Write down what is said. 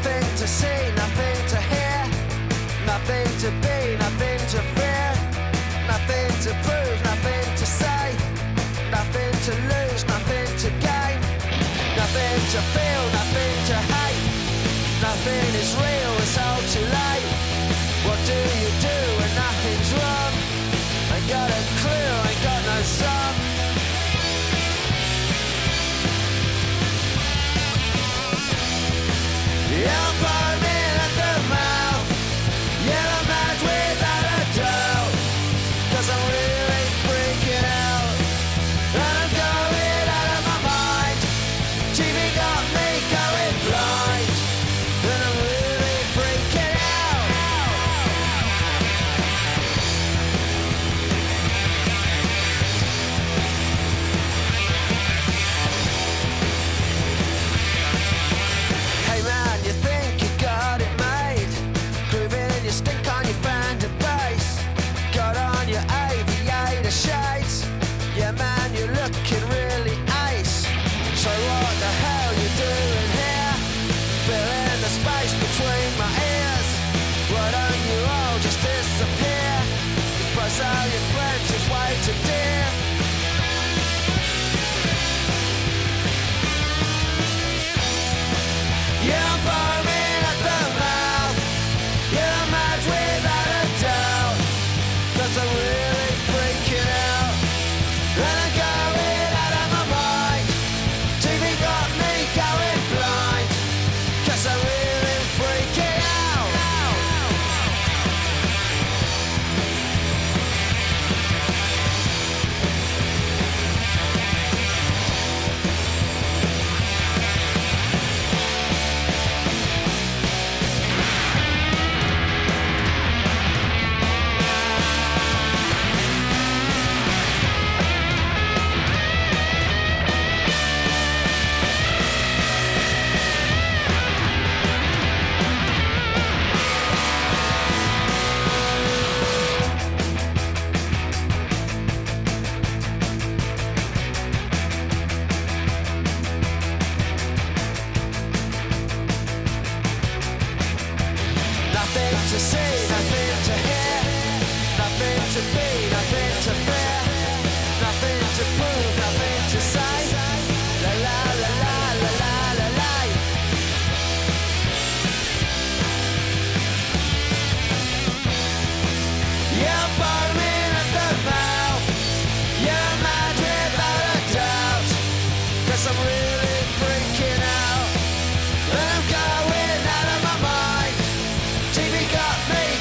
Nothing to see, nothing to hear, nothing to be, nothing to fear, nothing to prove, nothing to say, nothing to lose, nothing to gain, nothing to feel, nothing to hate, nothing is real, it's all too late. What do you do when nothing's wrong? Ain't got a clue, ain't got no song. Yeah, I'm foaming at the mouth. Yeah, I'm mad without a doubt. 'Cause I'm really freaking out. And I'm going out of my mind. TV got me going blind. And I'm really freaking out. Hey man, you think you got it made? Grooving you stink on your Fender bass. Got on your aviator shades. Yeah man, you're looking really ace. So what the hell you doing here? Filling the space between my ears. Why don't you all just disappear? The price of your friendship's way too dear. Yeah, I'm foaming at the mouth. Yeah, I'm mad without a doubt. 'Cause I'm really freaking out. And I'm going out of my mind. TV got me going blind. 'Cause I'm really freaking out. Nothing to see, nothing to hear, nothing to be, nothing to fear, nothing to prove, nothing to say. La la la la la la la la. Yeah, I'm foaming at the mouth. Yeah, I'm mad without a doubt. 'Cause I'm really freaking out. And I'm going out of my mind. TV got me